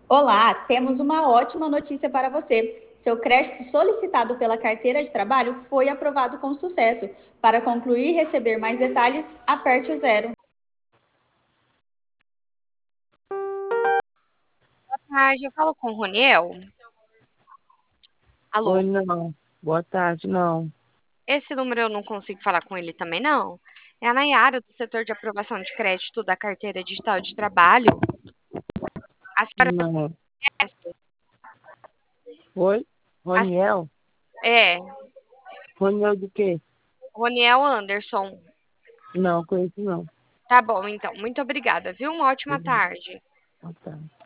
Olá, temos uma ótima notícia para você. Seu crédito solicitado pela carteira de trabalho foi aprovado com sucesso. Para concluir e receber mais detalhes, aperte o zero. Tarde, eu falo com o Roniel. Oi, Alô, não. Boa tarde, não. esse número eu não consigo falar com ele também, não. É a Nayara, do setor de aprovação de crédito da carteira digital de trabalho. A senhora Não. conhece? Oi? A- Roniel? É, Roniel do quê? Roniel Anderson. Não, conheço não. Tá bom, então. Muito obrigada, viu? Uma ótima Uhum. tarde. Boa tarde.